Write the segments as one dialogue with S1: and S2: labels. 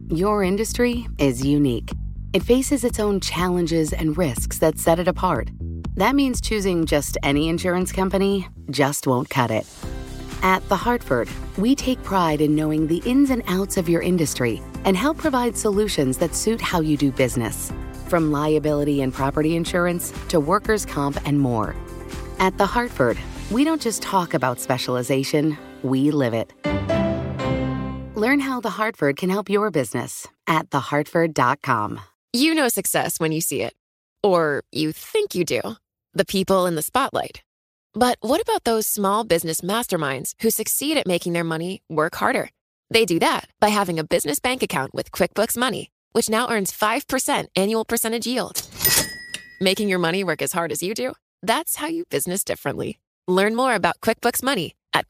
S1: Your industry is unique. It faces its own challenges and risks that set it apart. That means choosing just any insurance company just won't cut it. At The Hartford, we take pride in knowing the ins and outs of your industry and help provide solutions that suit how you do business. From liability and property insurance to workers' comp and more. At The Hartford, we don't just talk about specialization, we live it. Learn how The Hartford can help your business at thehartford.com.
S2: You know success when you see it. Or you think you do. The people in the spotlight. But what about those small business masterminds who succeed at making their money work harder? They do that by having a business bank account with QuickBooks Money, which now earns 5% annual percentage yield. Making your money work as hard as you do? That's how you business differently. Learn more about QuickBooks Money at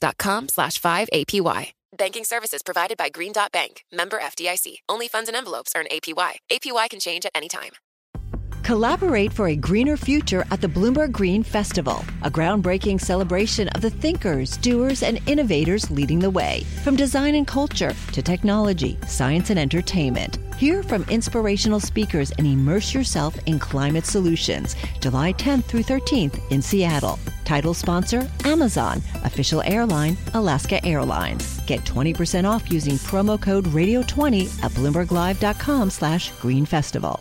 S2: quickbooks.com/5APY. Banking services provided by Green Dot Bank. Member FDIC. Only funds and envelopes earn APY. APY can change at any time.
S3: Collaborate for a greener future at the Bloomberg Green Festival, a groundbreaking celebration of the thinkers, doers, and innovators leading the way. From design and culture to technology, science, and entertainment. Hear from inspirational speakers and immerse yourself in climate solutions. July 10th through 13th in Seattle. Title sponsor, Amazon. Official airline, Alaska Airlines. Get 20% off using promo code Radio20 at BloombergLive.com/Green Festival.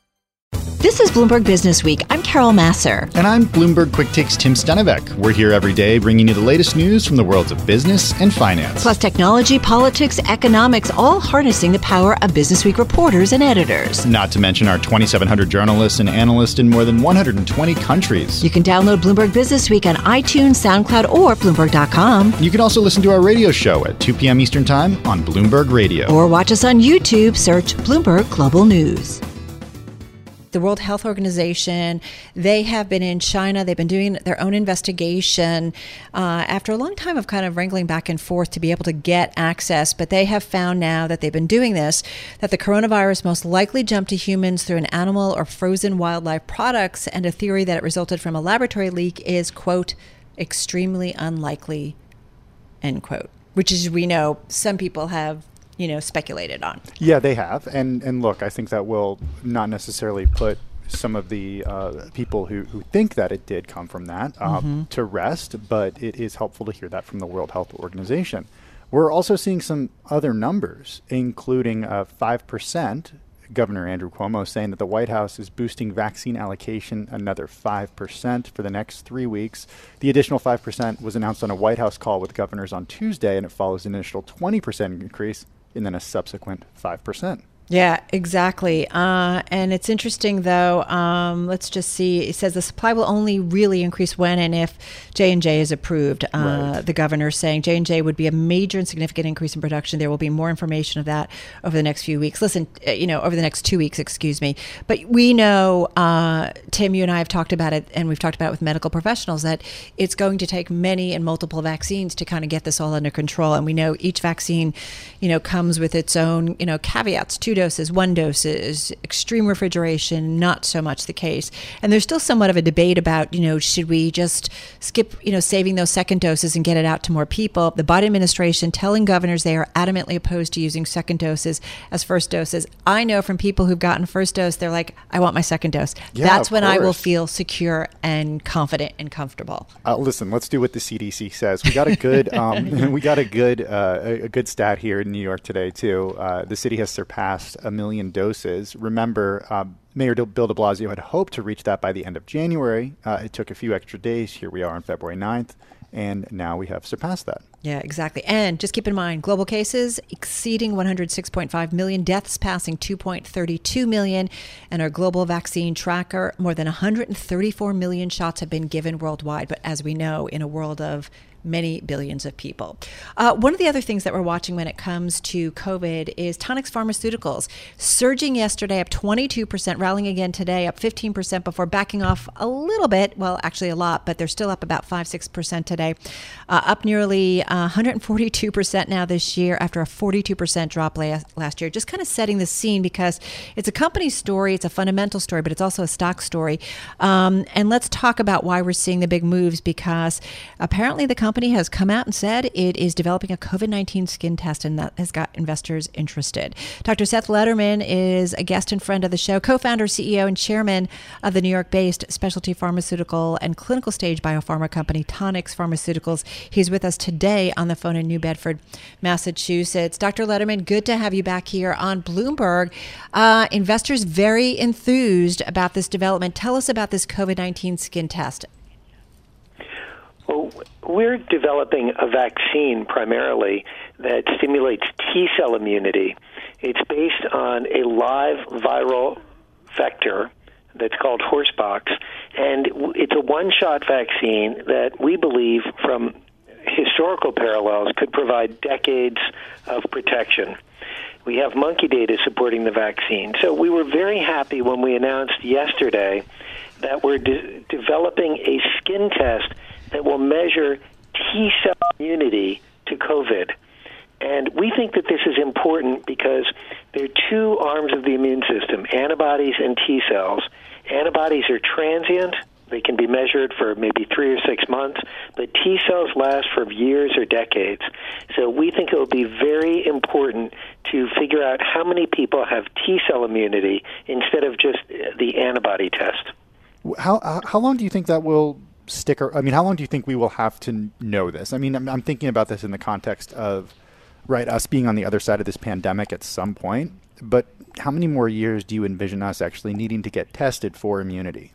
S3: This is Bloomberg Business Week. I'm Carol Masser.
S4: And I'm Bloomberg Quick Takes Tim Stenevec. We're here every day bringing you the latest news from the worlds of business and finance.
S3: Plus technology, politics, economics, all harnessing the power of Business Week reporters and editors.
S4: Not to mention our 2,700 journalists and analysts in more than 120 countries.
S3: You can download Bloomberg Business Week on iTunes, SoundCloud, or Bloomberg.com.
S4: You can also listen to our radio show at 2 p.m. Eastern Time on Bloomberg Radio.
S3: Or watch us on YouTube. Search Bloomberg Global News. The World Health Organization, they have been in China. They've been doing their own investigation after a long time of kind of wrangling back and forth to be able to get access. But they have found now that they've been doing this, that the coronavirus most likely jumped to humans through an animal or frozen wildlife products. And a theory that it resulted from a laboratory leak is, quote, extremely unlikely, end quote, which is, we know, some people have speculated on.
S5: Yeah, they have. And look, I think that will not necessarily put some of the people who think that it did come from that to rest, but it is helpful to hear that from the World Health Organization. We're also seeing some other numbers, including 5%. Governor Andrew Cuomo saying that the White House is boosting vaccine allocation another 5% for the next 3 weeks. The additional 5% was announced on a White House call with governors on Tuesday, and it follows an initial 20% increase and then a subsequent 5%.
S3: Yeah, exactly. And it's interesting, though. Let's just see. It says the supply will only really increase when and if J&J is approved. Right. The governor saying J&J would be a major and significant increase in production. There will be more information of that over the next few weeks. Listen, over the next 2 weeks, excuse me. But we know, Tim, you and I have talked about it, and we've talked about it with medical professionals, that it's going to take many and multiple vaccines to kind of get this all under control. And we know each vaccine, comes with its own, caveats. 2 doses, 1 doses, extreme refrigeration, not so much the case. And there's still somewhat of a debate about, should we just skip, saving those second doses and get it out to more people? The Biden administration telling governors they are adamantly opposed to using second doses as first doses. I know from people who've gotten first dose, they're like, I want my second dose. Yeah, that's when I will feel secure and confident and comfortable.
S5: Listen, let's do what the CDC says. We got a good, a good stat here in New York today too. The city has surpassed 1 million doses. Remember, Mayor Bill de Blasio had hoped to reach that by the end of January. It took a few extra days. Here we are on February 9th, and now we have surpassed that.
S3: Yeah, exactly. And just keep in mind, global cases exceeding 106.5 million, deaths passing 2.32 million, and our global vaccine tracker, more than 134 million shots have been given worldwide. But as we know, in a world of many billions of people. One of the other things that we're watching when it comes to COVID is Tonix Pharmaceuticals, surging yesterday up 22%, rallying again today up 15% before backing off a little bit. Well, actually a lot, but they're still up about 5-6% today. Up nearly 142% now this year after a 42% drop last year. Just kind of setting the scene because it's a company story, it's a fundamental story, but it's also a stock story. And let's talk about why we're seeing the big moves, because apparently the company company has come out and said it is developing a COVID-19 skin test, and that has got investors interested. Dr. Seth Lederman is a guest and friend of the show, co-founder, CEO, and chairman of the New York-based specialty pharmaceutical and clinical stage biopharma company Tonix Pharmaceuticals. He's with us today on the phone in New Bedford, Massachusetts. Dr. Lederman, good to have you back here on Bloomberg. Investors very enthused about this development. Tell us about this COVID-19 skin test.
S6: Well, we're developing a vaccine primarily that stimulates T-cell immunity. It's based on a live viral vector that's called horsepox, and it's a one-shot vaccine that we believe, from historical parallels, could provide decades of protection. We have monkey data supporting the vaccine. So we were very happy when we announced yesterday that we're developing a skin test that will measure T-cell immunity to COVID. And we think that this is important because there are two arms of the immune system, antibodies and T-cells. Antibodies are transient. They can be measured for maybe 3 or 6 months, but T-cells last for years or decades. So we think it will be very important to figure out how many people have T-cell immunity instead of just the antibody test.
S5: How long do you think that will stick? How long do you think we will have to know this? I mean, I'm thinking about this in the context of, right, us being on the other side of this pandemic at some point, but how many more years do you envision us actually needing to get tested for immunity?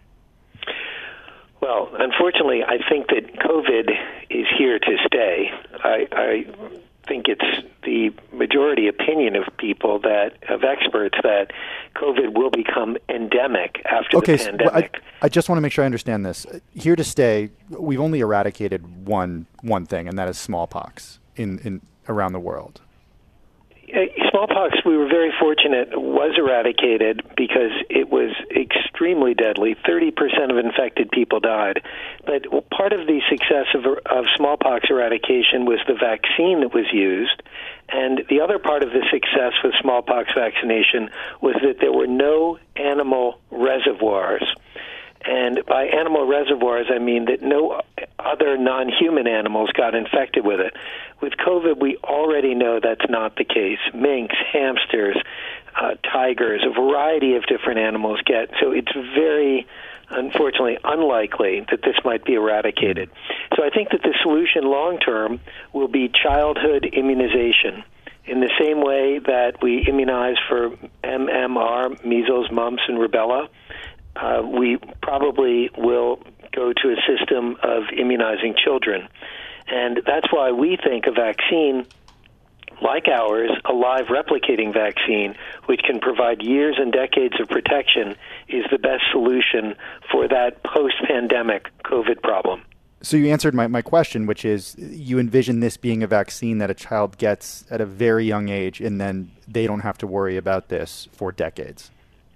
S6: Well, unfortunately, I think that COVID is here to stay. I think it's the majority opinion of people, of experts, that COVID will become endemic after the pandemic.
S5: So I just want to make sure I understand this. Here to stay, we've only eradicated one thing, and that is smallpox in around the world.
S6: Smallpox, we were very fortunate, was eradicated because it was extremely deadly. 30% of infected people died. But part of the success of smallpox eradication was the vaccine that was used. And the other part of the success with smallpox vaccination was that there were no animal reservoirs. And by animal reservoirs, I mean that no other non-human animals got infected with it. With COVID, we already know that's not the case. Minks, hamsters, tigers, a variety of different animals get. So it's very, unfortunately, unlikely that this might be eradicated. So I think that the solution long-term will be childhood immunization. In the same way that we immunize for MMR, measles, mumps, and rubella, we probably will go to a system of immunizing children. And that's why we think a vaccine like ours, a live replicating vaccine, which can provide years and decades of protection, is the best solution for that post-pandemic COVID problem.
S5: So you answered my question, which is you envision this being a vaccine that a child gets at a very young age, and then they don't have to worry about this for decades.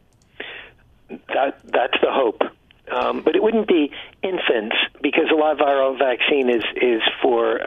S6: That's the hope. But it wouldn't be infants, because a live viral vaccine is for,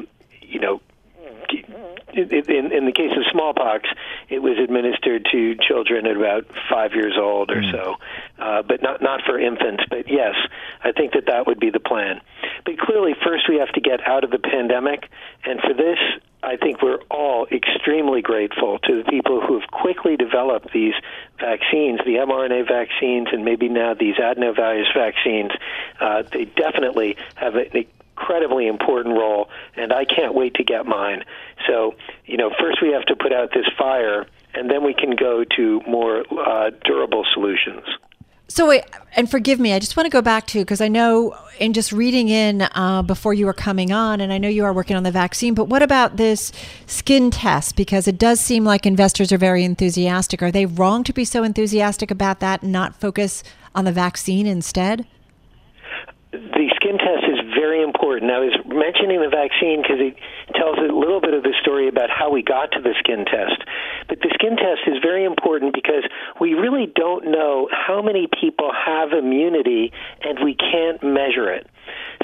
S6: in the case of smallpox, it was administered to children at about 5 years old or so, but not for infants. But yes, I think that would be the plan. But clearly, first we have to get out of the pandemic, and for this, I think we're all extremely grateful to the people who have quickly developed these vaccines, the mRNA vaccines, and maybe now these adenovirus vaccines. They definitely have an incredibly important role, and I can't wait to get mine. So, first we have to put out this fire, and then we can go to more durable solutions.
S3: So wait, and forgive me, I just want to go back to, because I know in just reading in before you were coming on, and I know you are working on the vaccine, but what about this skin test? Because it does seem like investors are very enthusiastic. Are they wrong to be so enthusiastic about that and not focus on the vaccine instead?
S6: The skin test is very important. I was mentioning the vaccine because it tells a little bit of the story about how we got to the skin test. But the skin test is very important because we really don't know how many people have immunity, and we can't measure it.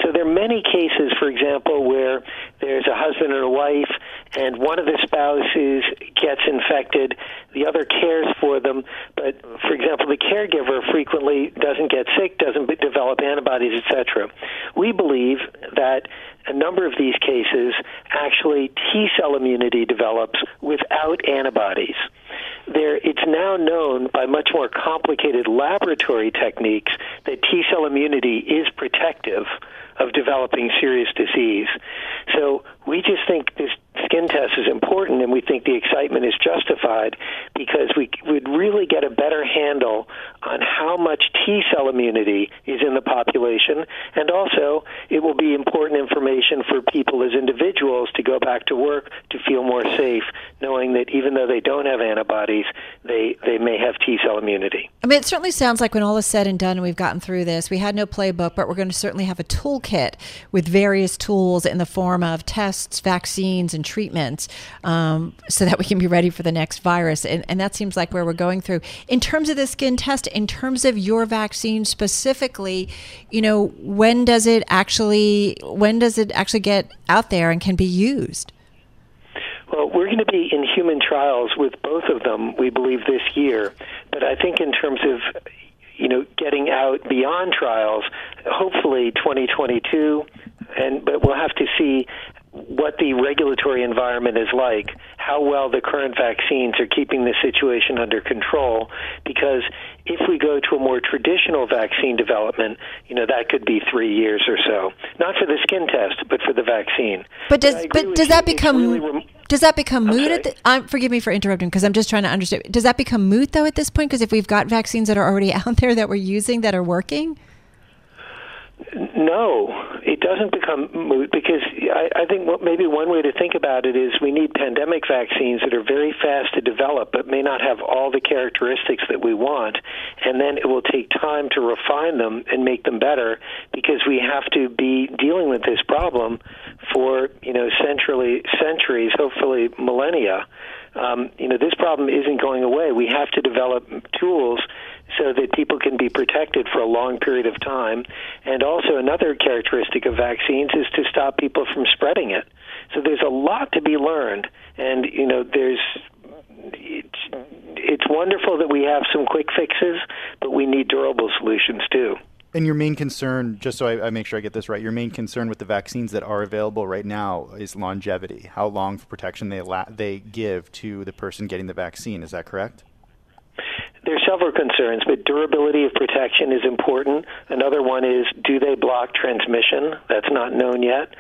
S6: So there are many cases, for example, where there's a husband and a wife, and one of the spouses gets infected, the other cares for them, but, for example, the caregiver frequently doesn't get sick, doesn't develop antibodies, etc. We believe that a number of these cases, actually T-cell immunity develops without antibodies. It's now known by much more complicated laboratory techniques that T-cell immunity is protective of developing serious disease. So we just think this skin test is important, and we think the excitement is justified because we would really get a better handle on how much T-cell immunity is in the population, and also it will be important information for people as individuals to go back to work to feel more safe, knowing that even though they don't have antibodies, they may have T-cell immunity.
S3: I mean, it certainly sounds like when all is said and done and we've gotten through this, we had no playbook, but we're going to certainly have a toolkit with various tools in the form of tests, vaccines, and treatments so that we can be ready for the next virus. And that seems like where we're going through. In terms of the skin test, in terms of your vaccine specifically, when does it actually get out there and can be used?
S6: Well, we're going to be in human trials with both of them, we believe, this year. But I think in terms of getting out beyond trials, hopefully 2022, but we'll have to see what the regulatory environment is like, how well the current vaccines are keeping the situation under control, because if we go to a more traditional vaccine development, that could be 3 years or so. Not for the skin test, but for the vaccine.
S3: But does that become moot? Forgive me for interrupting, because I'm just trying to understand. Does that become moot, though, at this point? Because if we've got vaccines that are already out there that we're using that are working?
S6: No, it doesn't become moot, because I think maybe one way to think about it is we need pandemic vaccines that are very fast to develop but may not have all the characteristics that we want, and then it will take time to refine them and make them better, because we have to be dealing with this problem for centuries, hopefully millennia. This problem isn't going away. We have to develop tools so that people can be protected for a long period of time. And also another characteristic of vaccines is to stop people from spreading it. So there's a lot to be learned. And, it's wonderful that we have some quick fixes, but we need durable solutions too.
S5: And your main concern, just so I make sure I get this right, your main concern with the vaccines that are available right now is longevity, how long for protection they give to the person getting the vaccine. Is that correct?
S6: There are several concerns, but durability of protection is important. Another one is, do they block transmission? That's not known yet.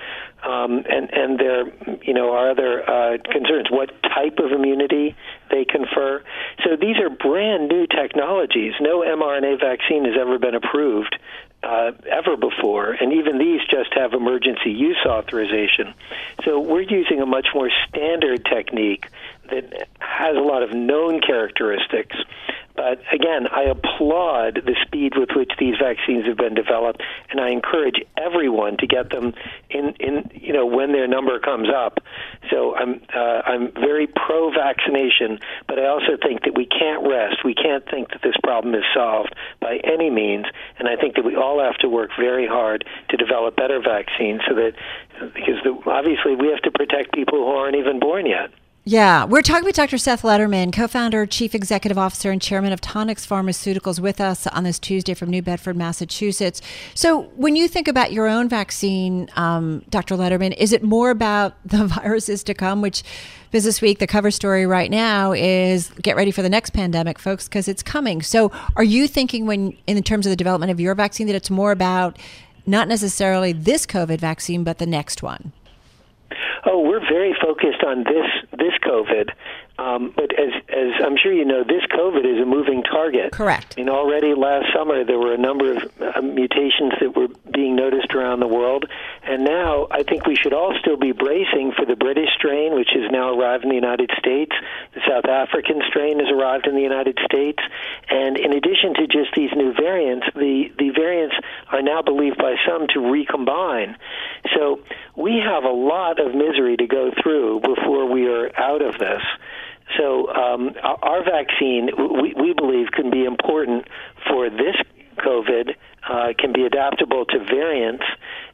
S6: And there, are other concerns. What type of immunity they confer? So these are brand new technologies. No mRNA vaccine has ever been approved ever before, and even these just have emergency use authorization. So we're using a much more standard technique that has a lot of known characteristics. But again, I applaud the speed with which these vaccines have been developed, and I encourage everyone to get them in when their number comes up. So I'm very pro-vaccination, but I also think that we can't rest. We can't think that this problem is solved by any means, and I think that we all have to work very hard to develop better vaccines because obviously we have to protect people who aren't even born yet.
S3: Yeah, we're talking with Dr. Seth Lederman, co-founder, chief executive officer, and chairman of Tonix Pharmaceuticals, with us on this Tuesday from New Bedford, Massachusetts. So when you think about your own vaccine, Dr. Lederman, is it more about the viruses to come, which Business Week, the cover story right now is get ready for the next pandemic, folks, because it's coming. So are you thinking in terms of the development of your vaccine that it's more about not necessarily this COVID vaccine, but the next one?
S6: Oh, we're very focused on this COVID. But as I'm sure you know, this COVID is a moving target.
S3: Correct.
S6: And already last summer, there were a number of mutations that were being noticed around the world. And now I think we should all still be bracing for the British strain, which has now arrived in the United States. The South African strain has arrived in the United States. And in addition to just these new variants, the variants are now believed by some to recombine. So we have a lot of misery to go through before we are out of this. So our vaccine, we believe, can be important for this COVID, can be adaptable to variants,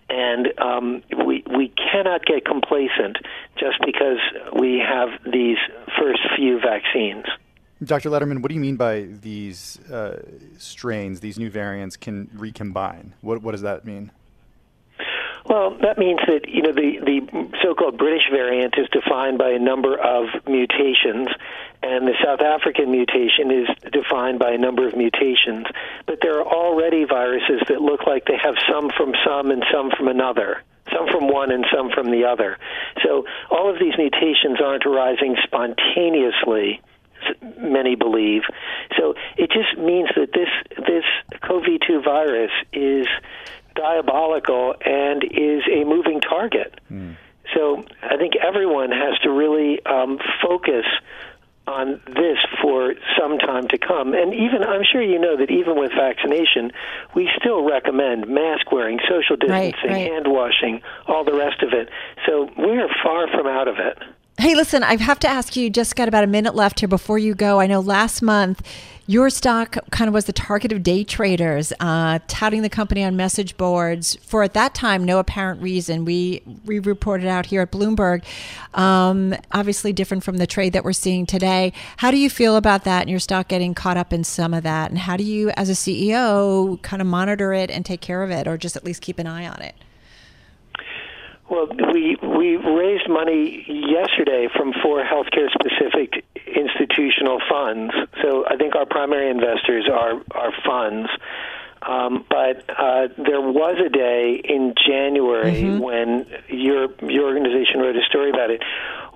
S6: And we cannot get complacent just because we have these first few vaccines.
S5: Dr. Lederman, what do you mean by these strains, these new variants can recombine? What does that mean?
S6: Well, that means that, the so-called British variant is defined by a number of mutations, and the South African mutation is defined by a number of mutations. But there are already viruses that look like they have some from some and some from another, some from one and some from the other. So all of these mutations aren't arising spontaneously, many believe. So it just means that this CoV-2 virus is diabolical and is a moving target. So I think everyone has to really focus on this for some time to come. And even, I'm sure you know that even with vaccination, we still recommend mask wearing, social distancing, hand washing, all the rest of it. So we are far from out of it.
S3: Hey, listen, I have to ask you, just got about a minute left here before you go. I know last month your stock kind of was the target of day traders, touting the company on message boards for, at that time, no apparent reason. We reported out here at Bloomberg, obviously different from the trade that we're seeing today. How do you feel about that and your stock getting caught up in some of that? And how do you, as a CEO, kind of monitor it and take care of it, or just at least keep an eye on it?
S6: Well, we raised money yesterday from 4 healthcare-specific institutional funds. So I think our primary investors are funds. But there was a day in January when your organization wrote a story about it.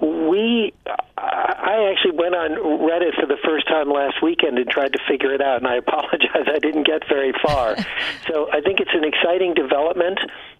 S6: I actually went on Reddit for the first time last weekend and tried to figure it out, and I apologize, I didn't get very far. So I think it's an exciting development.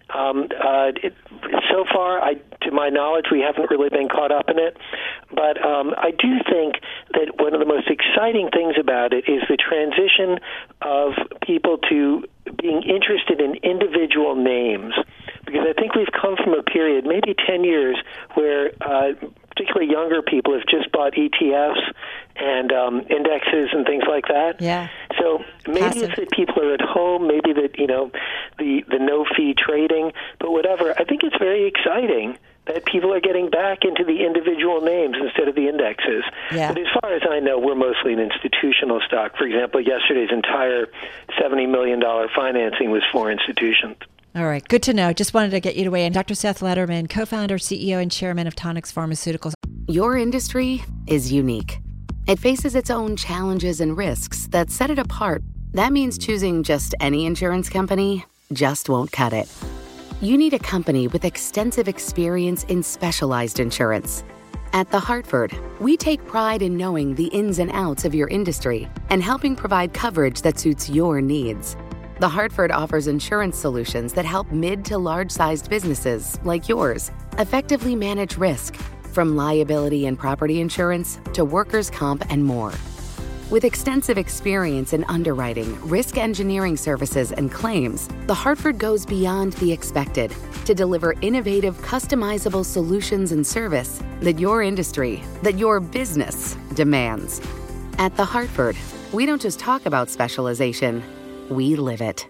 S6: So far, to my knowledge, we haven't really been caught up in it. But I do think that one of the most exciting things about it is the transition of people to being interested in individual names. Because I think we've come from a period, maybe 10 years, where particularly younger people have just bought ETFs and indexes and things like that.
S3: Yeah.
S6: So maybe it's that people are at home, maybe that, the no-fee trading, but whatever. I think it's very exciting that people are getting back into the individual names instead of the indexes.
S3: Yeah.
S6: But as far as I know, we're mostly an institutional stock. For example, yesterday's entire $70 million financing was for institutions.
S3: All right. Good to know. Just wanted to get you to weigh in. Dr. Seth Lederman, co-founder, CEO, and chairman of Tonix Pharmaceuticals.
S1: Your industry is unique. It faces its own challenges and risks that set it apart. That means choosing just any insurance company just won't cut it. You need a company with extensive experience in specialized insurance. At The Hartford, we take pride in knowing the ins and outs of your industry and helping provide coverage that suits your needs. The Hartford offers insurance solutions that help mid to large-sized businesses like yours effectively manage risk, from liability and property insurance to workers' comp and more. With extensive experience in underwriting, risk engineering services, and claims, The Hartford goes beyond the expected to deliver innovative, customizable solutions and service that your industry, that your business demands. At The Hartford, we don't just talk about specialization, we live it.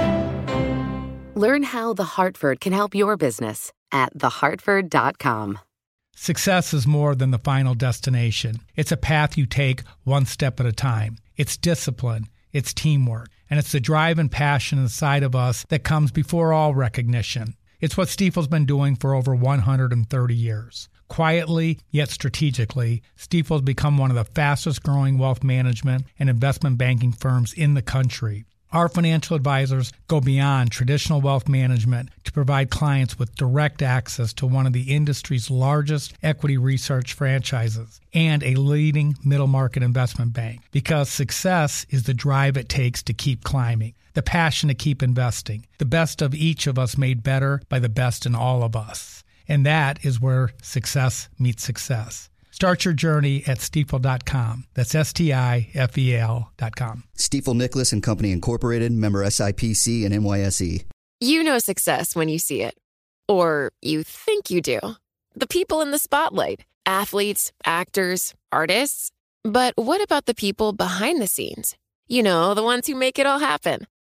S1: Learn how The Hartford can help your business at thehartford.com.
S7: Success is more than the final destination. It's a path you take one step at a time. It's discipline, it's teamwork, and it's the drive and passion inside of us that comes before all recognition. It's what Stifel's been doing for over 130 years. Quietly, yet strategically, Stifel's become one of the fastest growing wealth management and investment banking firms in the country. Our financial advisors go beyond traditional wealth management to provide clients with direct access to one of the industry's largest equity research franchises and a leading middle market investment bank, because success is the drive it takes to keep climbing, the passion to keep investing, the best of each of us made better by the best in all of us. And that is where success meets success. Start your journey at Stifel.com. That's STIFEL.com.
S8: Stifel Nicholas and Company Incorporated, member SIPC and NYSE.
S2: You know success when you see it. Or you think you do. The people in the spotlight. Athletes, actors, artists. But what about the people behind the scenes? You know, the ones who make it all happen.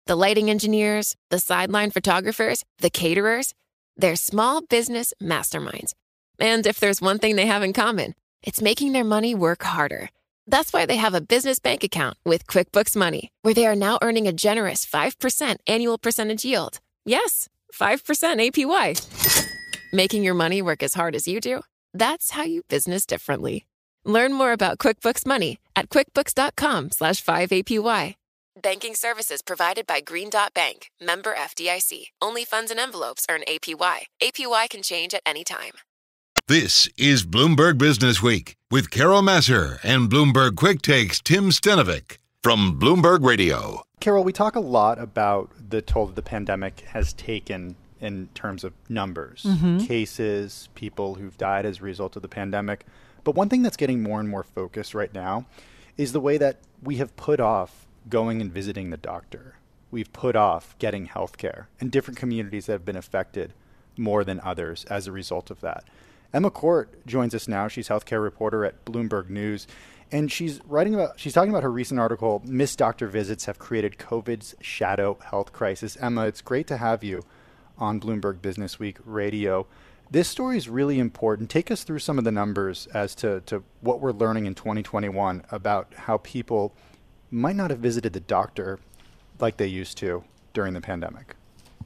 S2: The lighting engineers, the sideline photographers, the caterers, they're small business masterminds. And if there's one thing they have in common, it's making their money work harder. That's why they have a business bank account with QuickBooks Money, where they are now earning a generous 5% annual percentage yield. Yes, 5% APY. Making your money work as hard as you do? That's how you business differently. Learn more about QuickBooks Money at quickbooks.com/5APY. Banking services provided by Green Dot Bank, member FDIC. Only funds and envelopes earn APY. APY can change at any time.
S9: This is Bloomberg Business Week with Carol Massar and Bloomberg Quick Takes Tim Stenovec from Bloomberg Radio.
S5: Carol, we talk a lot about the toll that the pandemic has taken in terms of numbers, cases, people who've died as a result of the pandemic. But one thing that's getting more and more focused right now is the way that we have put off going and visiting the doctor. We've put off getting health care, and different communities have been affected more than others as a result of that. Emma Court joins us now. She's healthcare reporter at Bloomberg News, and she's talking about her recent article, Missed Doctor Visits Have Created COVID's Shadow Health Crisis. Emma, it's great to have you on Bloomberg Business Week Radio. This story is really important. Take us through some of the numbers as to what we're learning in 2021 about how people might not have visited the doctor like they used to during the pandemic.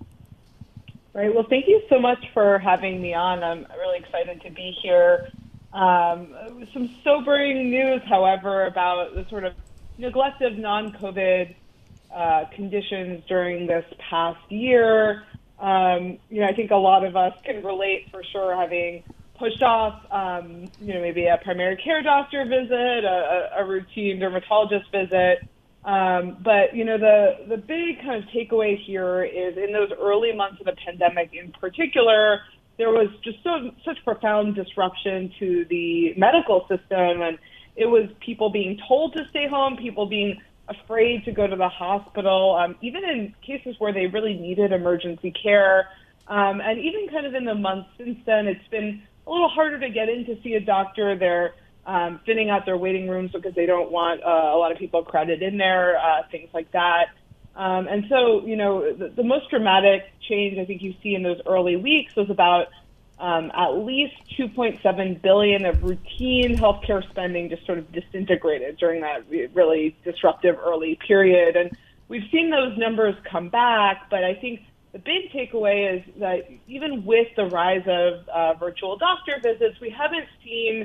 S10: Right. Well, thank you so much for having me on. I'm really excited to be here. Some sobering news, however, about the sort of neglect of non-COVID conditions during this past year. I think a lot of us can relate for sure, having pushed off, maybe a primary care doctor visit, a routine dermatologist visit. But the big kind of takeaway here is in those early months of the pandemic in particular, there was just such profound disruption to the medical system. And it was people being told to stay home, people being afraid to go to the hospital, even in cases where they really needed emergency care. And even kind of in the months since then, it's been a little harder to get in to see a doctor. They're thinning out their waiting rooms because they don't want a lot of people crowded in there, things like that. And so, the most dramatic change I think you see in those early weeks was about at least $2.7 billion of routine healthcare spending just sort of disintegrated during that really disruptive early period. And we've seen those numbers come back, but I think the big takeaway is that even with the rise of virtual doctor visits, we haven't seen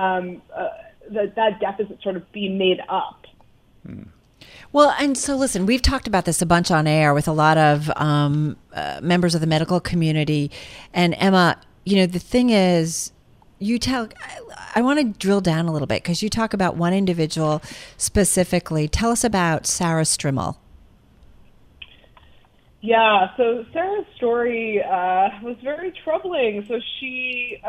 S10: that deficit sort of be made up.
S3: Well, and so listen, we've talked about this a bunch on air with a lot of members of the medical community. And Emma, the thing is, I want to drill down a little bit because you talk about one individual specifically. Tell us about Sarah Strimmel.
S10: Yeah, so Sarah's story was very troubling. So she's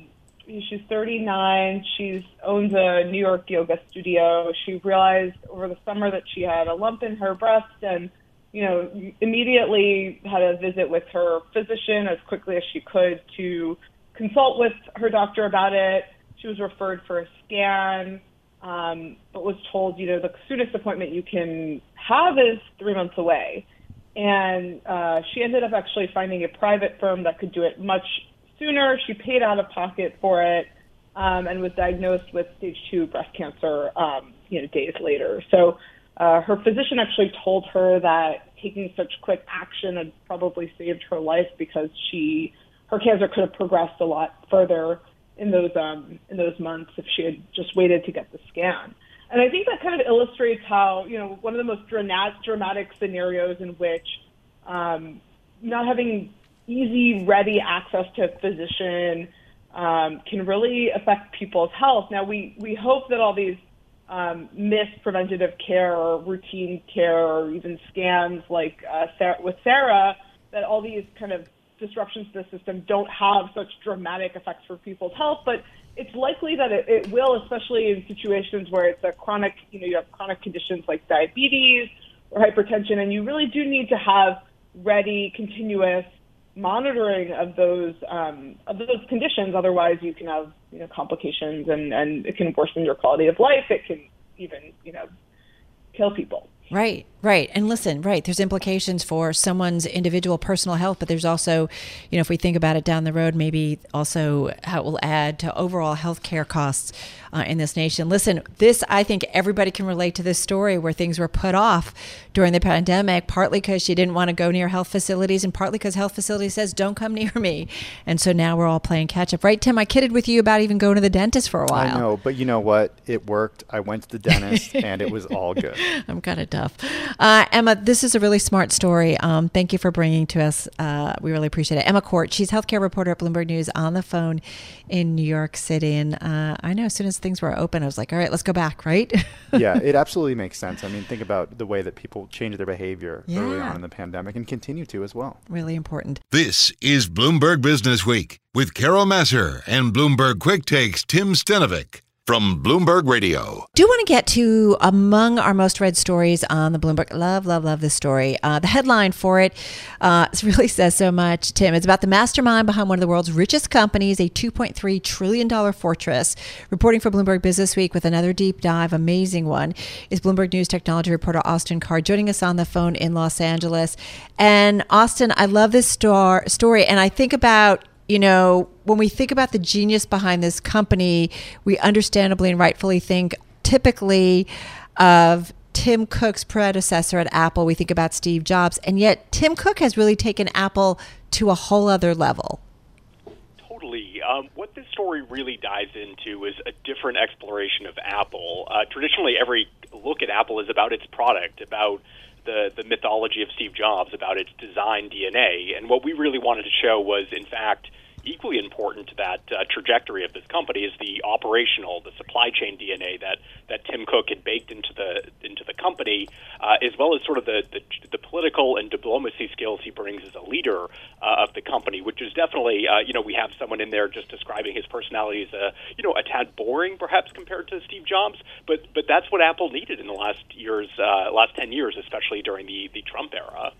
S10: 39. She owns a New York yoga studio. She realized over the summer that she had a lump in her breast and, immediately had a visit with her physician as quickly as she could to consult with her doctor about it. She was referred for a scan, but was told, the soonest appointment you can have is 3 months away. And she ended up actually finding a private firm that could do it much sooner. She paid out of pocket for it and was diagnosed with stage 2 breast cancer, days later. So her physician actually told her that taking such quick action had probably saved her life because her cancer could have progressed a lot further in those months if she had just waited to get the scan. And I think that kind of illustrates how, one of the most dramatic scenarios in which not having easy, ready access to a physician can really affect people's health. Now, we hope that all these missed preventative care or routine care or even scans like with Sarah, that all these kind of disruptions to the system don't have such dramatic effects for people's health, but it's likely that it will, especially in situations where it's a chronic, you have chronic conditions like diabetes or hypertension, and you really do need to have ready, continuous monitoring of those conditions. Otherwise, you can have complications, and it can worsen your quality of life. It can even kill people.
S3: Right. And listen, there's implications for someone's individual personal health, but there's also, if we think about it down the road, maybe also how it will add to overall healthcare costs in this nation. Listen, I think everybody can relate to this story where things were put off during the pandemic, partly because she didn't want to go near health facilities and partly because health facilities says, don't come near me. And so now we're all playing catch up. Right, Tim? I kidded with you about even going to the dentist for a while.
S5: I know, but you know what? It worked. I went to the dentist and it was all good.
S3: I'm kind of tough. Emma, this is a really smart story. Thank you for bringing to us. We really appreciate it. Emma Court, she's healthcare reporter at Bloomberg News on the phone in New York City. And I know as soon as things were open, I was like, all right, let's go back, right?
S5: Yeah, it absolutely makes sense. I mean, think about the way that people changed their behavior early on in the pandemic and continue to as well.
S3: Really important.
S9: This is Bloomberg Business Week with Carol Massar and Bloomberg Quick Takes Tim Stenovic from Bloomberg Radio.
S3: Do want to get to among our most read stories on the Bloomberg. Love this story. The headline for it really says so much, Tim. It's about the mastermind behind one of the world's richest companies, a $2.3 trillion fortress. Reporting for Bloomberg Business Week with another deep dive, amazing one, is Bloomberg News technology reporter Austin Carr, joining us on the phone in Los Angeles. And Austin, I love this story, and I think about, when we think about the genius behind this company, we understandably and rightfully think typically of Tim Cook's predecessor at Apple. We think about Steve Jobs, and yet Tim Cook has really taken Apple to a whole other level.
S11: Totally. What this story really dives into is a different exploration of Apple. Traditionally, every look at Apple is about its product, about the mythology of Steve Jobs, about its design DNA. And what we really wanted to show was, in fact, equally important to that trajectory of this company is the operational, the supply chain DNA that Tim Cook had baked into the company, as well as sort of the political and diplomacy skills he brings as a leader of the company, which is definitely, we have someone in there just describing his personality as a tad boring, perhaps compared to Steve Jobs, but that's what Apple needed in the last 10 years, especially during the Trump era.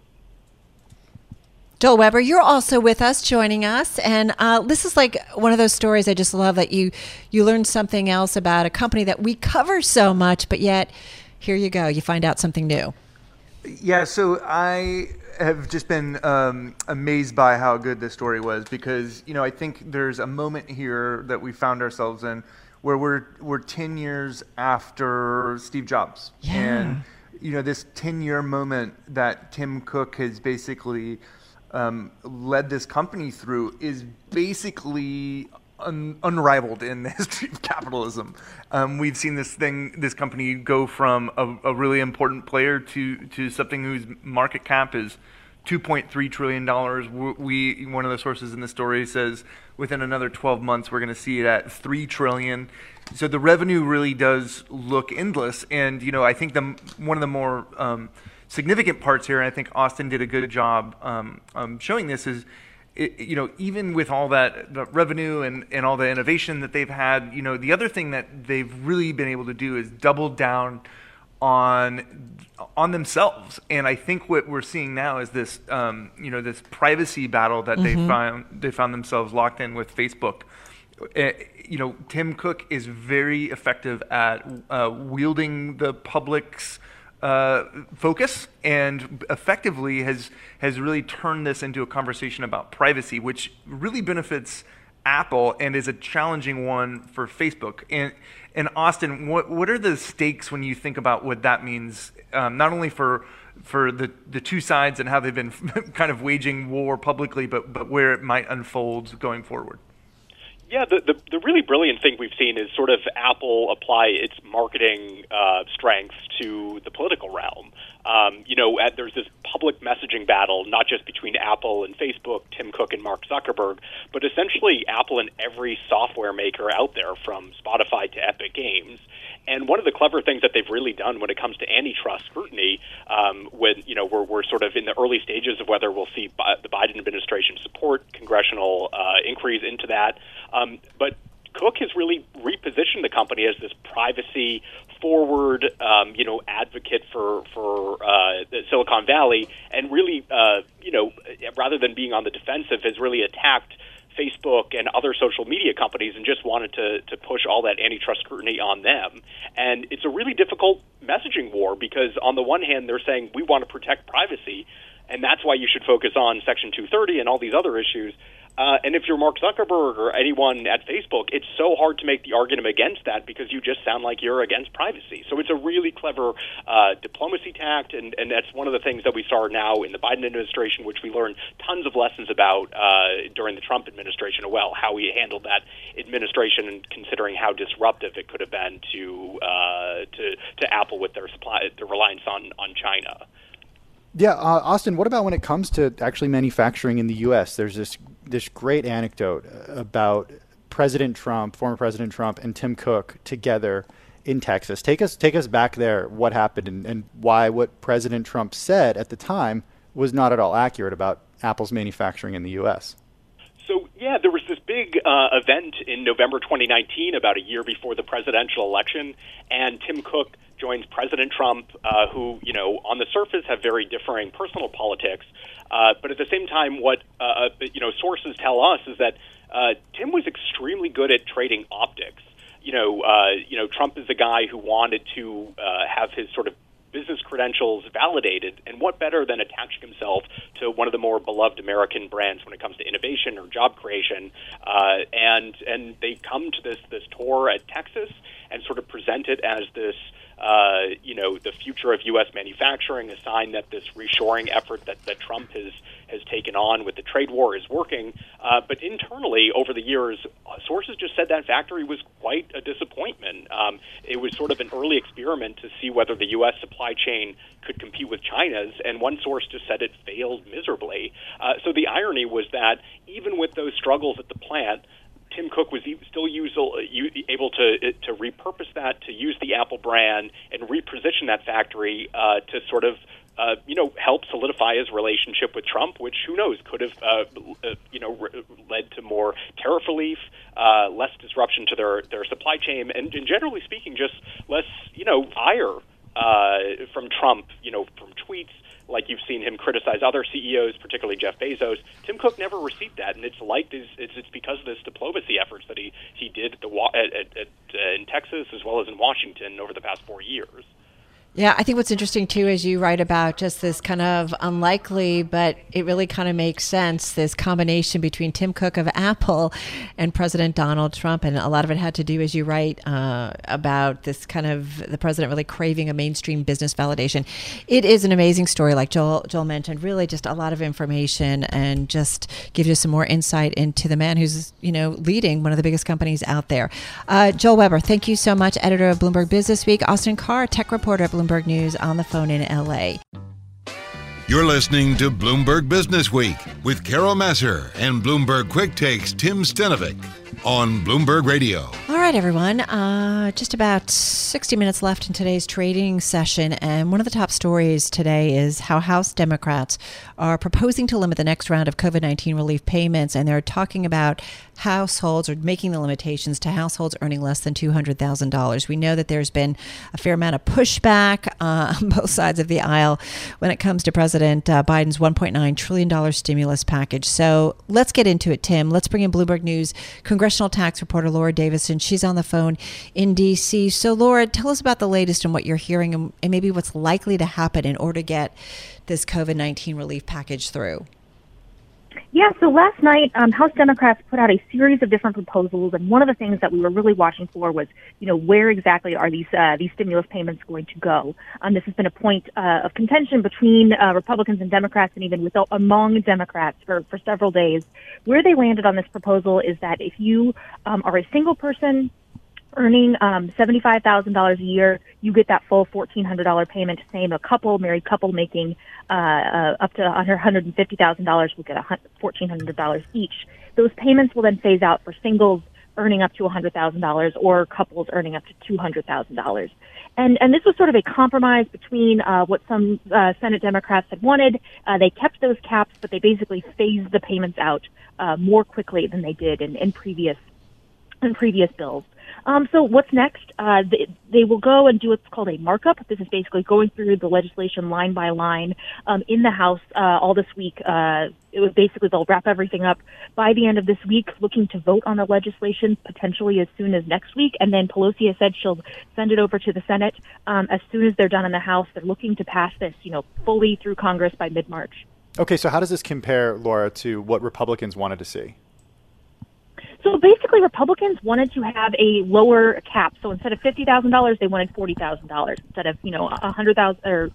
S3: Joel Weber, you're also with us, joining us. And this is like one of those stories I just love, that you learn something else about a company that we cover so much, but yet here you go, you find out something new.
S12: Yeah, so I have just been amazed by how good this story was, because, I think there's a moment here that we found ourselves in where we're 10 years after Steve Jobs.
S3: Yeah.
S12: And, this 10-year moment that Tim Cook has basically led this company through is basically unrivaled in the history of capitalism. We've seen this company go from a really important player to something whose market cap is $2.3 trillion. One of the sources in the story says within another 12 months we're going to see it at $3 trillion. So the revenue really does look endless. And I think one of the more significant parts here, and I think Austin did a good job showing this, is even with all that revenue and all the innovation that they've had, the other thing that they've really been able to do is double down on themselves. And I think what we're seeing now is this this privacy battle that they found themselves locked in with Facebook. Tim Cook is very effective at wielding the public's focus, and effectively has really turned this into a conversation about privacy, which really benefits Apple and is a challenging one for Facebook. And Austin, what are the stakes when you think about what that means, not only for the two sides and how they've been kind of waging war publicly, but where it might unfold going forward?
S11: Yeah, the really brilliant thing we've seen is sort of Apple apply its marketing strengths to the political realm. There's this public messaging battle, not just between Apple and Facebook, Tim Cook and Mark Zuckerberg, but essentially Apple and every software maker out there, from Spotify to Epic Games. And one of the clever things that they've really done when it comes to antitrust scrutiny, when we're sort of in the early stages of whether we'll see the Biden administration support congressional inquiries into that, but Cook has really repositioned the company as this privacy-forward, advocate for Silicon Valley, and really, rather than being on the defensive, has really attacked Facebook and other social media companies and just wanted to push all that antitrust scrutiny on them. And it's a really difficult messaging war, because on the one hand, they're saying we want to protect privacy, and that's why you should focus on Section 230 and all these other issues. And if you're Mark Zuckerberg or anyone at Facebook, it's so hard to make the argument against that because you just sound like you're against privacy. So it's a really clever diplomacy tact, and that's one of the things that we saw now in the Biden administration, which we learned tons of lessons about during the Trump administration as well, how he handled that administration and considering how disruptive it could have been to Apple with their reliance on China.
S5: Yeah, Austin, what about when it comes to actually manufacturing in the U.S.? There's this great anecdote about President Trump, former President Trump, and Tim Cook together in Texas. Take us back there, what happened, and why what President Trump said at the time was not at all accurate about Apple's manufacturing in the U.S.
S11: So, yeah, there was this big event in November 2019, about a year before the presidential election, and Tim Cook joins President Trump, who, on the surface have very differing personal politics. But at the same time, what, sources tell us is that Tim was extremely good at trading optics. Trump is a guy who wanted to have his sort of business credentials validated, and what better than attaching himself to one of the more beloved American brands when it comes to innovation or job creation. And they come to this tour at Texas and sort of present it as this, the future of U.S. manufacturing, a sign that this reshoring effort that Trump has taken on with the trade war is working. But internally, over the years, sources just said that factory was quite a disappointment. It was sort of an early experiment to see whether the U.S. supply chain could compete with China's, and one source just said it failed miserably. So the irony was that even with those struggles at the plant, Tim Cook was still able to repurpose that, to use the Apple brand and reposition that factory to sort of help solidify his relationship with Trump, which, who knows, could have led to more tariff relief, less disruption to their supply chain, and generally speaking, just less ire from Trump, from tweets. Like you've seen him criticize other CEOs, particularly Jeff Bezos. Tim Cook never received that, and it's because of this diplomacy efforts that he did in Texas as well as in Washington over the past 4 years.
S3: Yeah, I think what's interesting, too, is you write about just this kind of unlikely, but it really kind of makes sense, this combination between Tim Cook of Apple and President Donald Trump. And a lot of it had to do, as you write, about this kind of the president really craving a mainstream business validation. It is an amazing story, like Joel mentioned, really just a lot of information and just gives you some more insight into the man who's, leading one of the biggest companies out there. Joel Weber, thank you so much, editor of Bloomberg BusinessWeek. Austin Carr, tech reporter at Bloomberg News, on the phone in L.A.
S9: You're listening to Bloomberg Business Week with Carol Massar and Bloomberg Quick Takes Tim Stenovic on Bloomberg Radio.
S3: All right, everyone. Just about 60 minutes left in today's trading session. And one of the top stories today is how House Democrats are proposing to limit the next round of COVID-19 relief payments. And they're talking about households, or making the limitations to households earning less than $200,000. We know that there's been a fair amount of pushback on both sides of the aisle when it comes to President Biden's $1.9 trillion stimulus package. So let's get into it, Tim. Let's bring in Bloomberg News congressional tax reporter Laura Davison. She's on the phone in D.C. So, Laura, tell us about the latest and what you're hearing and maybe what's likely to happen in order to get this COVID-19 relief package through.
S13: Yeah, so last night, House Democrats put out a series of different proposals, and one of the things that we were really watching for was, where exactly are these stimulus payments going to go? This has been a point of contention between Republicans and Democrats, and even among Democrats for several days. Where they landed on this proposal is that if you are a single person earning $75,000 a year, you get that full $1,400 payment. Same, a married couple making up to $150,000 will get $1,400 each. Those payments will then phase out for singles earning up to $100,000 or couples earning up to $200,000. And this was sort of a compromise between what some Senate Democrats had wanted. They kept those caps, but they basically phased the payments out more quickly than they did in previous bills. So what's next? They will go and do what's called a markup. This is basically going through the legislation line by line in the House all this week. It was basically they'll wrap everything up by the end of this week, looking to vote on the legislation potentially as soon as next week. And then Pelosi has said she'll send it over to the Senate as soon as they're done in the House. They're looking to pass this, fully through Congress by mid-March.
S5: Okay, so how does this compare, Laura, to what Republicans wanted to see?
S13: So basically, Republicans wanted to have a lower cap. So instead of $50,000, they wanted $40,000 instead of $100,000.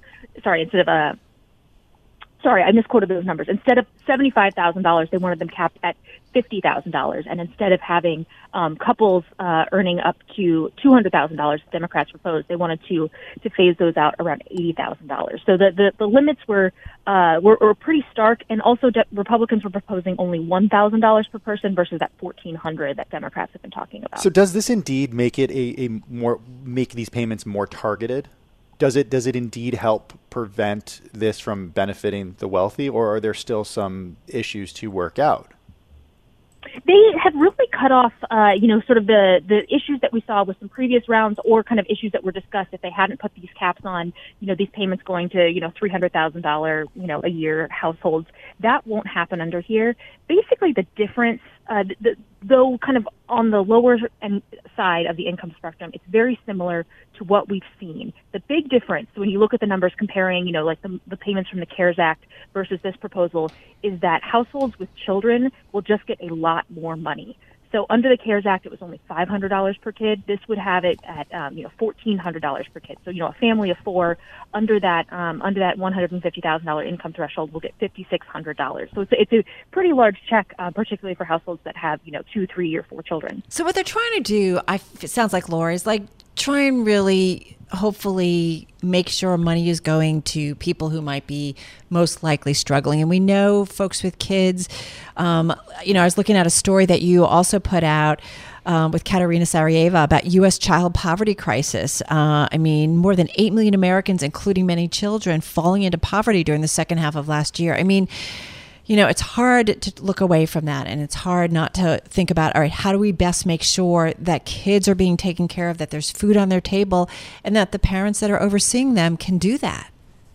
S13: Sorry, I misquoted those numbers. Instead of $75,000, they wanted them capped at $50,000. And instead of having couples earning up to $200,000, Democrats proposed, they wanted to phase those out around $80,000. So the limits were pretty stark. And also Republicans were proposing only $1,000 per person versus that $1,400 that Democrats have been talking about.
S5: So does this indeed make it make these payments more targeted? Does it indeed help prevent this from benefiting the wealthy, or are there still some issues to work out?
S13: They have really cut off, sort of the issues that we saw with some previous rounds, or kind of issues that were discussed if they hadn't put these caps on, these payments going to, $300,000, a year households. That won't happen under here. Basically, the difference, though kind of on the lower side of the income spectrum, it's very similar to what we've seen. The big difference when you look at the numbers comparing, like the payments from the CARES Act versus this proposal, is that households with children will just get a lot more money. So under the CARES Act, it was only $500 per kid. This would have it at $1,400 per kid. So a family of four under that $150,000 income threshold will get $5,600. So it's a pretty large check, particularly for households that have 2, 3, or 4 children.
S3: So what they're trying to do, it sounds like, Laura, is like try and really hopefully make sure money is going to people who might be most likely struggling. And we know folks with kids, I was looking at a story that you also put out with Katerina Sarajeeva about U.S. child poverty crisis. More than 8 million Americans, including many children, falling into poverty during the second half of last year. It's hard to look away from that, and it's hard not to think about, all right, how do we best make sure that kids are being taken care of, that there's food on their table, and that the parents that are overseeing them can do that?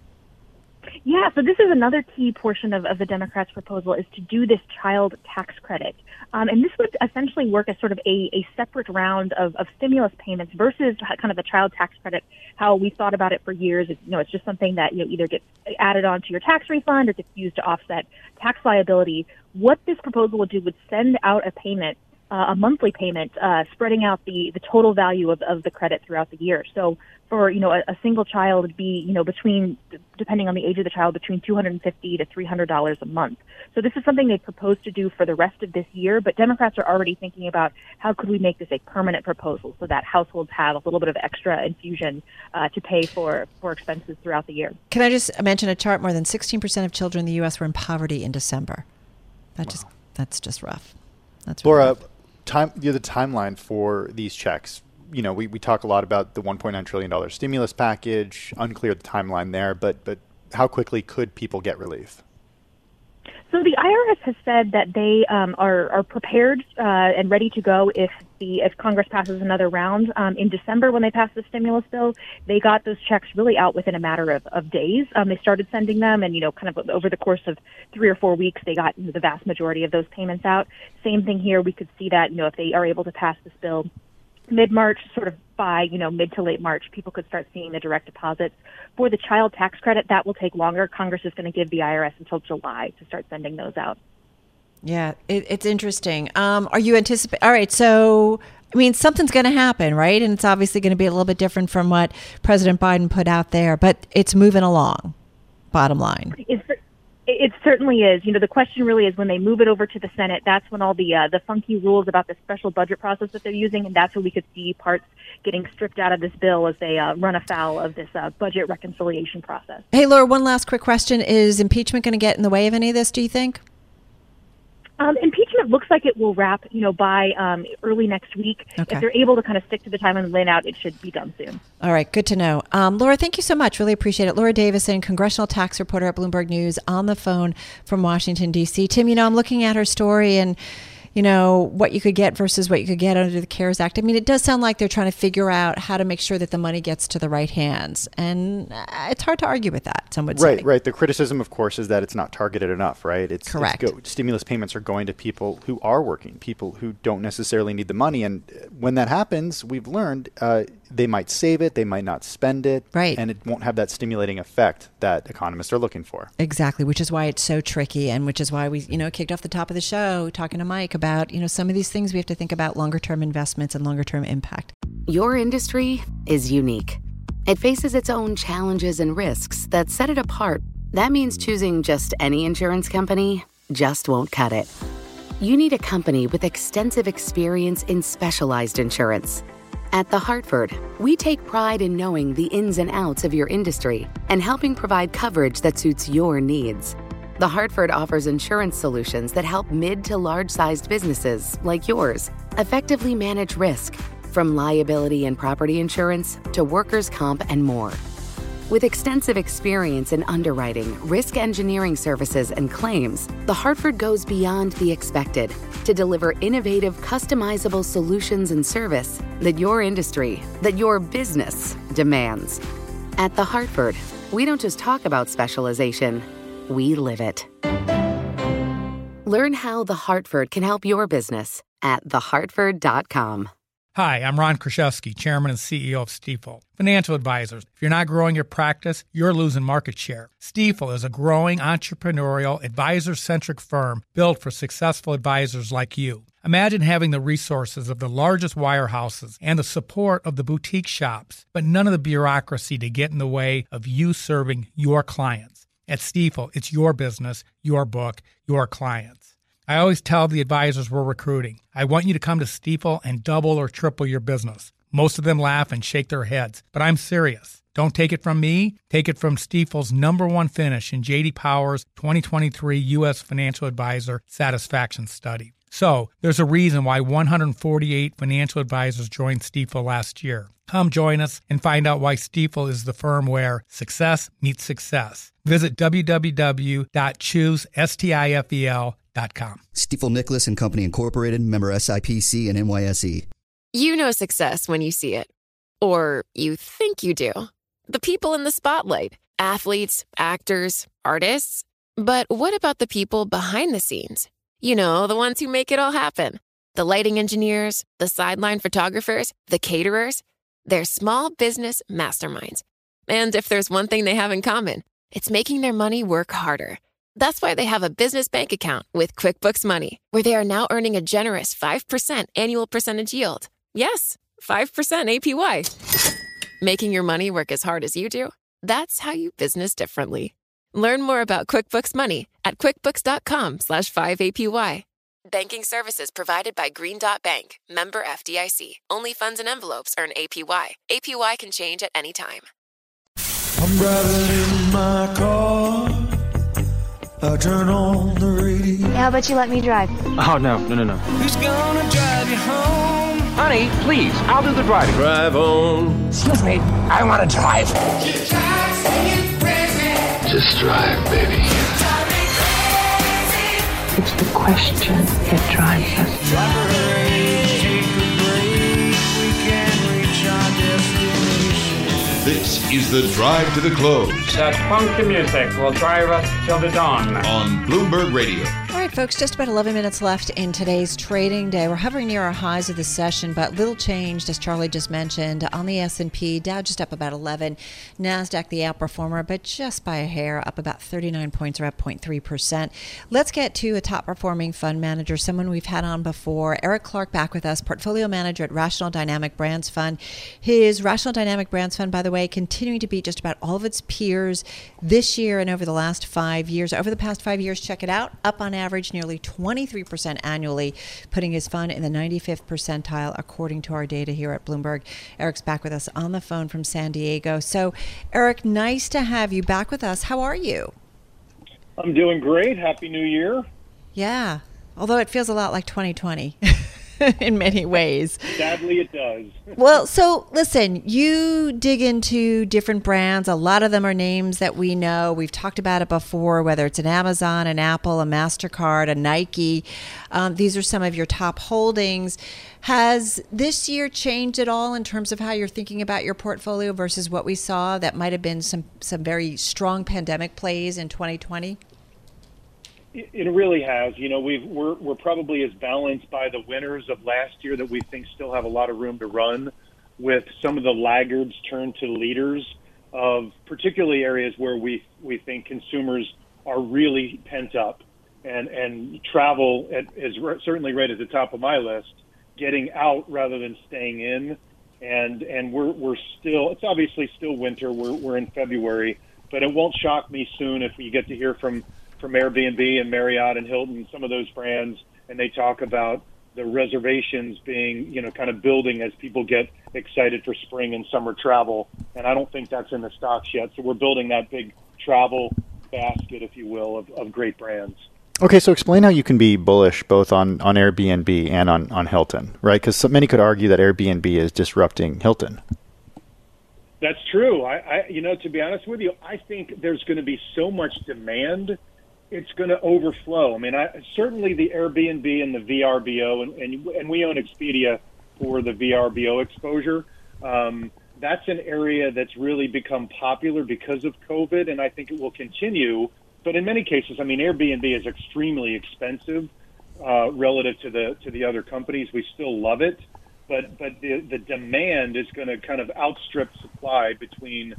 S13: Yeah, so this is another key portion of the Democrats' proposal, is to do this child tax credit. And this would essentially work as sort of a separate round of stimulus payments versus kind of the child tax credit, how we thought about it for years. It's just something that either gets added on to your tax refund or gets used to offset tax liability. What this proposal would do would send out a payment, a monthly payment, spreading out the total value of the credit throughout the year. So for, a single child would be, between, depending on the age of the child, between $250 to $300 a month. So this is something they propose to do for the rest of this year, but Democrats are already thinking about how could we make this a permanent proposal so that households have a little bit of extra infusion to pay for expenses throughout the year.
S3: Can I just mention a chart? More than 16% of children in the U.S. were in poverty in December. That's just rough. That's
S5: Laura,
S3: really rough.
S5: The timeline for these checks. We talk a lot about the $1.9 trillion stimulus package, unclear the timeline there, but how quickly could people get relief?
S13: So the IRS has said that they are prepared and ready to go if Congress passes another round. In December, when they passed the stimulus bill, they got those checks really out within a matter of days. They started sending them, and kind of over the course of 3 or 4 weeks, they got the vast majority of those payments out. Same thing here. We could see that if they are able to pass this bill mid-March, sort of by, mid to late March, people could start seeing the direct deposits. For the child tax credit, that will take longer. Congress is going to give the IRS until July to start sending those out.
S3: Yeah, it's interesting. Are you anticipating? All right, so, something's going to happen, right? And it's obviously going to be a little bit different from what President Biden put out there, but it's moving along, bottom line.
S13: It certainly is. The question really is when they move it over to the Senate, that's when all the funky rules about the special budget process that they're using, and that's when we could see parts getting stripped out of this bill as they run afoul of this budget reconciliation process.
S3: Hey, Laura, one last quick question. Is impeachment going to get in the way of any of this, do you think?
S13: Impeachment looks like it will wrap, by early next week.
S3: Okay.
S13: If they're able to kind of stick to the timeline laid out, it should be done soon.
S3: All right, good to know. Laura, thank you so much. Really appreciate it. Laura Davison, congressional tax reporter at Bloomberg News, on the phone from Washington, D.C. Tim, I'm looking at her story, and what you could get versus what you could get under the CARES Act. I mean, it does sound like they're trying to figure out how to make sure that the money gets to the right hands. And it's hard to argue with that, some would say.
S5: Right. The criticism, of course, is that it's not targeted enough, right?
S3: Correct.
S5: Stimulus payments are going to people who are working, people who don't necessarily need the money. And when that happens, we've learned they might save it, they might not spend it,
S3: right,
S5: and it won't have that stimulating effect that economists are looking for.
S3: Exactly, which is why it's so tricky, and which is why we, kicked off the top of the show talking to Mike about, some of these things we have to think about longer-term investments and longer-term impact.
S1: Your industry is unique. It faces its own challenges and risks that set it apart. That means choosing just any insurance company just won't cut it. You need a company with extensive experience in specialized insurance. At The Hartford, we take pride in knowing the ins and outs of your industry and helping provide coverage that suits your needs. The Hartford offers insurance solutions that help mid to large-sized businesses like yours effectively manage risk, from liability and property insurance to workers' comp and more. With extensive experience in underwriting, risk engineering services, and claims, The Hartford goes beyond the expected to deliver innovative, customizable solutions and service that your industry, that your business demands. At The Hartford, we don't just talk about specialization, we live it. Learn how The Hartford can help your business at thehartford.com.
S7: Hi, I'm Ron Kraszewski, Chairman and CEO of Stifel Financial Advisors. If you're not growing your practice, you're losing market share. Stifel is a growing entrepreneurial, advisor-centric firm built for successful advisors like you. Imagine having the resources of the largest wirehouses and the support of the boutique shops, but none of the bureaucracy to get in the way of you serving your clients. At Stifel, it's your business, your book, your clients. I always tell the advisors we're recruiting, I want you to come to Stifel and double or triple your business. Most of them laugh and shake their heads, but I'm serious. Don't take it from me. Take it from Stifel's #1 finish in J.D. Power's 2023 U.S. Financial Advisor Satisfaction Study. So, there's a reason why 148 financial advisors joined Stifel last year. Come join us and find out why Stifel is the firm where success meets success. Visit www.choosestifel.com.
S8: Stifel Nicholas and Company Incorporated, member SIPC and NYSE.
S2: You know success when you see it. Or you think you do. The people in the spotlight. Athletes, actors, artists. But what about the people behind the scenes? The ones who make it all happen. The lighting engineers, the sideline photographers, the caterers. They're small business masterminds. And if there's one thing they have in common, it's making their money work harder. That's why they have a business bank account with QuickBooks Money, where they are now earning a generous 5% annual percentage yield. Yes, 5% APY. Making your money work as hard as you do? That's how you business differently. Learn more about QuickBooks Money at quickbooks.com/5APY. Banking services provided by Green Dot Bank, member FDIC. Only funds and envelopes earn APY. APY can change at any time.
S14: I'm driving in my car. I turn on the radio.
S15: Yeah, how about you let me drive?
S16: Oh, no.
S14: Who's gonna drive you home?
S16: Honey, please, I'll do the driving.
S14: Drive on.
S16: Excuse me, I want to drive.
S14: Just drive, baby.
S17: It's the question that drives us.
S9: This is the Drive to the Close.
S16: That funky music will drive us till the dawn.
S9: On Bloomberg Radio.
S3: All right, folks, just about 11 minutes left in today's trading day. We're hovering near our highs of the session, but little changed, as Charlie just mentioned, on the S&P. Dow just up about 11. NASDAQ, the outperformer, but just by a hair, up about 39 points, or up 0.3%. Let's get to a top-performing fund manager, someone we've had on before. Eric Clark back with us, portfolio manager at Rational Dynamic Brands Fund. His Rational Dynamic Brands Fund, by the way, continuing to beat just about all of its peers this year and over the last 5 years. Over the past 5 years, check it out, up on average nearly 23% annually, putting his fund in the 95th percentile according to our data here at Bloomberg. Eric's back with us on the phone from San Diego. So, Eric, nice to have you back with us. How are you?
S18: I'm doing great. Happy New Year.
S3: Yeah, although it feels a lot like 2020. in many ways.
S15: Sadly, it does.
S3: Well, so listen, you dig into different brands. A lot of them are names that we know. We've talked about it before, whether it's an Amazon, an Apple, a MasterCard, a Nike. These are some of your top holdings. Has this year changed at all in terms of how you're thinking about your portfolio versus what we saw that might have been some very strong pandemic plays in 2020?
S15: It really has. You know, we're probably as balanced by the winners of last year that we think still have a lot of room to run, with some of the laggards turned to leaders of particularly areas where we think consumers are really pent up, and travel is certainly right at the top of my list. Getting out rather than staying in, and we're still. It's obviously still winter. We're in February, but it won't shock me soon if we get to hear from Airbnb and Marriott and Hilton, some of those brands, and they talk about the reservations being, you know, kind of building as people get excited for spring and summer travel. And I don't think that's in the stocks yet. So we're building that big travel basket, if you will, of great brands.
S5: Okay, so explain how you can be bullish both on Airbnb and on Hilton, right? Because so many could argue that Airbnb is disrupting Hilton.
S15: That's true. I you know, to be honest with you, I think there's going to be so much demand, it's going to overflow. I mean, certainly the Airbnb and the VRBO, and we own Expedia for the VRBO exposure. That's an area that's really become popular because of COVID, and I think it will continue. But in many cases, I mean, Airbnb is extremely expensive relative to the other companies. We still love it, but the demand is going to kind of outstrip supply between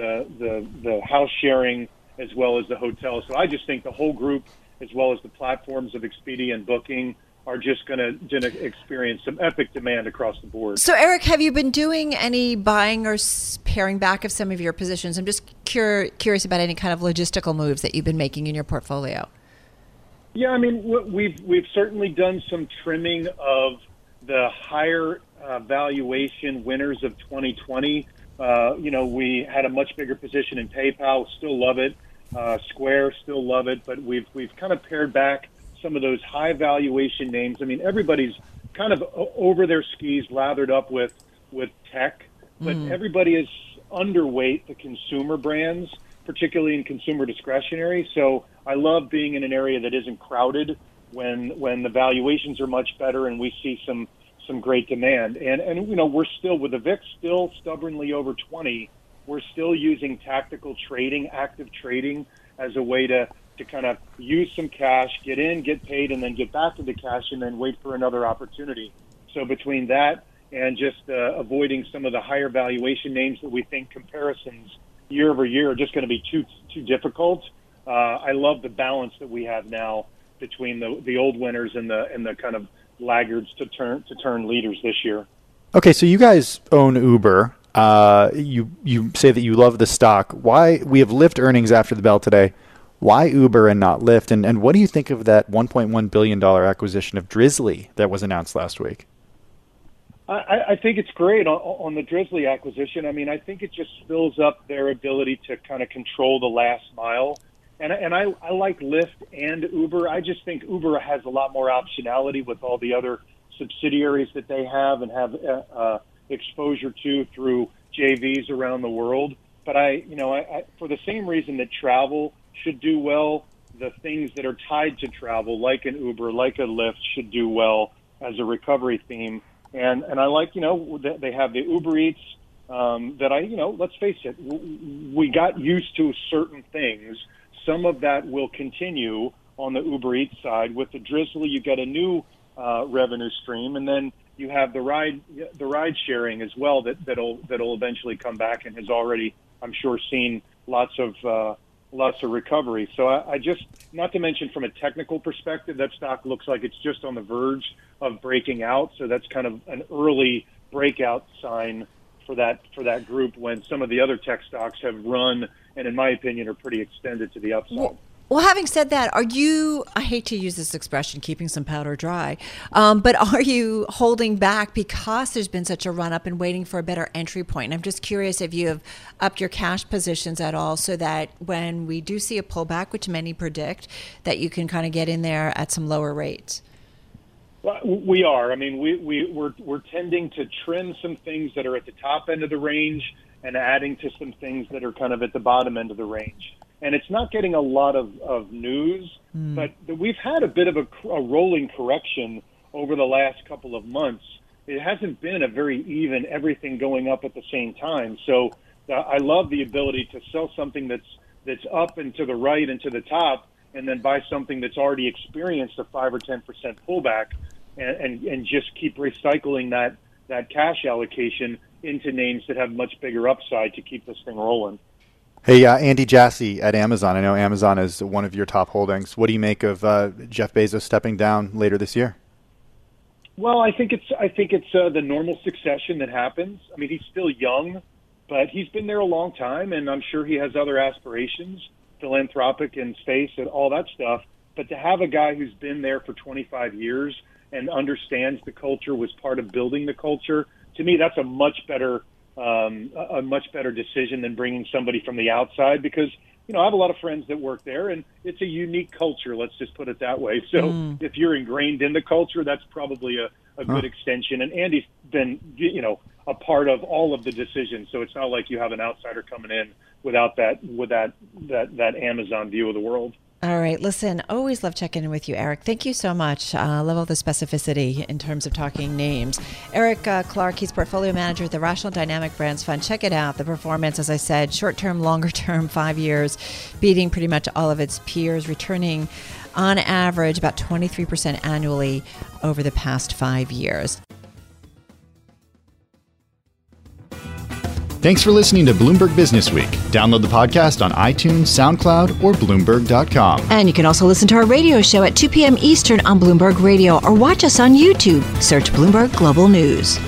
S15: the house sharing as well as the hotel. So I just think the whole group, as well as the platforms of Expedia and Booking, are just going to experience some epic demand across the board.
S3: So, Eric, have you been doing any buying or paring back of some of your positions? I'm just curious about any kind of logistical moves that you've been making in your portfolio.
S15: Yeah, I mean, we've certainly done some trimming of the higher valuation winners of 2020. You know, we had a much bigger position in PayPal, still love it. Square, still love it, but we've kind of pared back some of those high valuation names. I mean, everybody's kind of over their skis, lathered up with tech, but everybody is underweight the consumer brands, particularly in consumer discretionary. So I love being in an area that isn't crowded when the valuations are much better and we see some great demand. And you know, we're still, with the VIX still stubbornly over 20, we're still using tactical trading, active trading, as a way to kind of use some cash, get in, get paid, and then get back to the cash and then wait for another opportunity. So between that and just avoiding some of the higher valuation names that we think comparisons year over year are just going to be too difficult, I love the balance that we have now between the old winners and the kind of laggards to turn leaders this year.
S5: Okay, so you guys own Uber. You say that you love the stock. Why? We have Lyft earnings after the bell today. Why Uber and not Lyft? And what do you think of that $1.1 billion acquisition of Drizzly that was announced last week?
S15: I think it's great on the Drizzly acquisition. I mean, I think it just fills up their ability to kind of control the last mile. And I like Lyft and Uber. I just think Uber has a lot more optionality with all the other subsidiaries that they have and have exposure to through JVs around the world. But I for the same reason that travel should do well, the things that are tied to travel, like an Uber, like a Lyft, should do well as a recovery theme. And I like, they have the Uber Eats that let's face it, we got used to certain things. Some of that will continue on the Uber Eats side. With the Drizzly, you get a new revenue stream, and then you have the ride sharing as well that'll eventually come back and has already, I'm sure, seen lots of recovery. So I just, not to mention from a technical perspective, that stock looks like it's just on the verge of breaking out. So that's kind of an early breakout sign for that group when some of the other tech stocks have run and, in my opinion, are pretty extended to the upside.
S3: Well, having said that, are you, I hate to use this expression, keeping some powder dry, but are you holding back because there's been such a run-up and waiting for a better entry point? And I'm just curious if you have upped your cash positions at all so that when we do see a pullback, which many predict, that you can kind of get in there at some lower rates.
S15: Well, we are. I mean, we're tending to trim some things that are at the top end of the range and adding to some things that are kind of at the bottom end of the range. And it's not getting a lot of news, but we've had a bit of a rolling correction over the last couple of months. It hasn't been a very even everything going up at the same time. So I love the ability to sell something that's up and to the right and to the top, and then buy something that's already experienced a 5 or 10% pullback, and just keep recycling that cash allocation into names that have much bigger upside to keep this thing rolling.
S5: Hey, Andy Jassy at Amazon. I know Amazon is one of your top holdings. What do you make of Jeff Bezos stepping down later this year?
S15: Well, I think it's the normal succession that happens. I mean, he's still young, but he's been there a long time, and I'm sure he has other aspirations, philanthropic and space and all that stuff. But to have a guy who's been there for 25 years and understands the culture, was part of building the culture, to me, that's a much better decision than bringing somebody from the outside, because, you know, I have a lot of friends that work there, and it's a unique culture. Let's just put it that way. So if you're ingrained in the culture, that's probably a good extension. And Andy's been, you know, a part of all of the decisions. So it's not like you have an outsider coming in without that Amazon view of the world.
S3: All right. Listen, always love checking in with you, Eric. Thank you so much. Love all the specificity in terms of talking names. Eric Clark, he's portfolio manager at the Rational Dynamic Brands Fund. Check it out. The performance, as I said, short-term, longer-term, 5 years, beating pretty much all of its peers, returning on average about 23% annually over the past 5 years.
S4: Thanks for listening to Bloomberg Business Week. Download the podcast on iTunes, SoundCloud, or Bloomberg.com.
S18: And you can also listen to our radio show at 2 p.m. Eastern on Bloomberg Radio, or watch us on YouTube. Search Bloomberg Global News.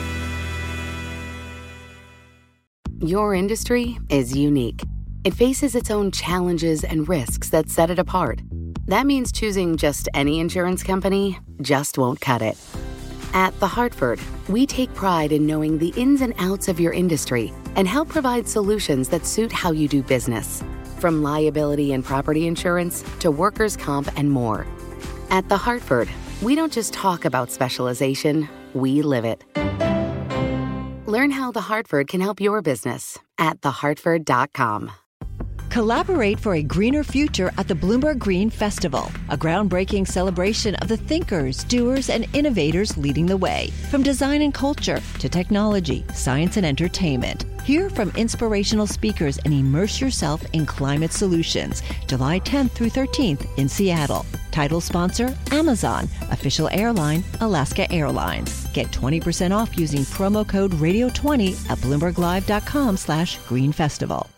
S1: Your industry is unique. It faces its own challenges and risks that set it apart. That means choosing just any insurance company just won't cut it. At The Hartford, we take pride in knowing the ins and outs of your industry and help provide solutions that suit how you do business, from liability and property insurance to workers' comp and more. At The Hartford, we don't just talk about specialization, we live it. Learn how The Hartford can help your business at thehartford.com.
S18: Collaborate for a greener future at the Bloomberg Green Festival, a groundbreaking celebration of the thinkers, doers, and innovators leading the way. From design and culture to technology, science, and entertainment. Hear from inspirational speakers and immerse yourself in climate solutions. July 10th through 13th in Seattle. Title sponsor, Amazon. Official airline, Alaska Airlines. Get 20% off using promo code radio20 at BloombergLive.com/Green Festival.